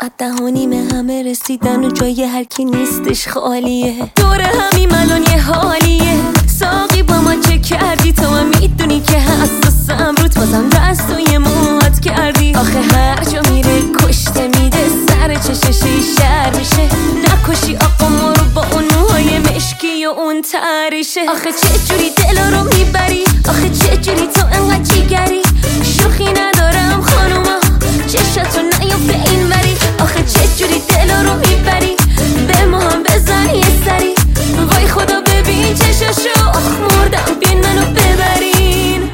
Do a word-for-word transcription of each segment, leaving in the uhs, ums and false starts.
ساعت ده و نیمه همه رسیدن و جای هر کی نیستش خالیه. دوره همیم الان یه حالیه. ساقی با ما چه کردی؟ تو هم میدونی که حساسم روت، بازم دستوی موهات کردی. آخه هر جا میره کشته میده، سر چششه شر میشه. نکشی آقا ما رو با اون موهای مشکی و اون تریشه. آخه چه جوری دلا رو میبری؟ آخه چه جوری تو انقدر جیگری؟ شوخی ندارم خانوما، چشتو نیفته این وری. آخه چه جوری دلا رو میبری؟ به ما هم بزن یه سری. وای خدا ببین چششو، آخ مردم بین منو ببرین.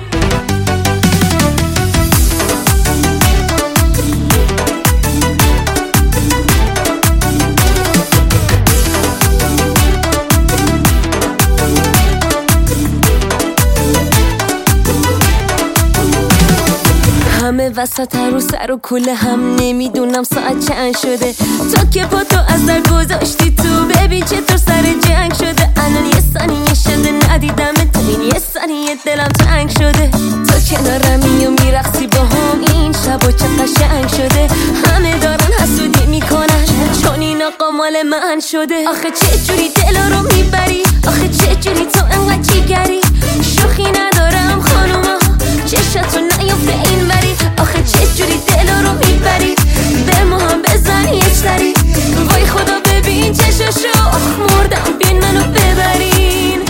همه وسط رو سر و کوله هم، نمیدونم ساعت چند شده. تو که پا تو از در گذاشتی تو، ببین چطور سر جنگ شده. الان یه ثانیه شده ندیدم تو، این یه ثانیه دلم تنگ شده. تو کنارمی و میرقصی با هم، این شب و چه قشنگ شده. همه دارن حسودی میکنن چون این آقا مال من شده. آخه چه جوری دلا رو میبری؟ آخه چه جوری تو انقدر جیگری؟ شوخی ندارم خانوما، چشتو نیفته این وری. آخه چه جوری دلا رو میبری؟ به ما هم بزن یه سری. وای خدا ببین چششو، آخ مردم بین منو ببرین.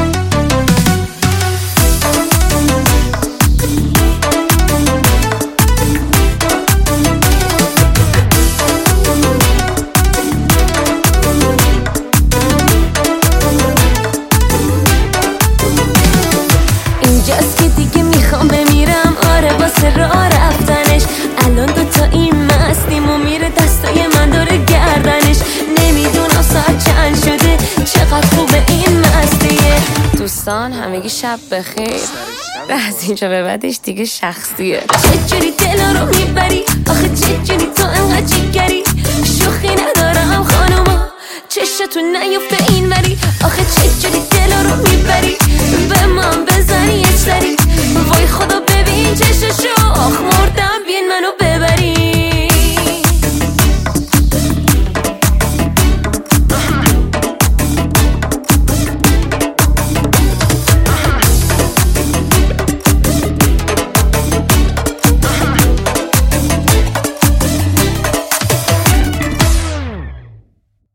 اینجاست که دیگه میخوام بمیرم، آره واسه راه رفتنش. الان دوتا این مستیم و میره دستای من داره گردنش. نمیدونم ساعت چند شده، چقدر خوبه این مستیه. دوستان همگی شب بخیر. از اینجا به بعدش دیگه شخصیه. چه جوری دلا رو میبری؟ آخه چه جوری تو انقدر جیگری؟ شوخی ندارم خانوما، چشتو نیفته این وری. آخه چه جوری دلا رو میبری؟ به من بزن یه سری. وای خدا ببین چششو،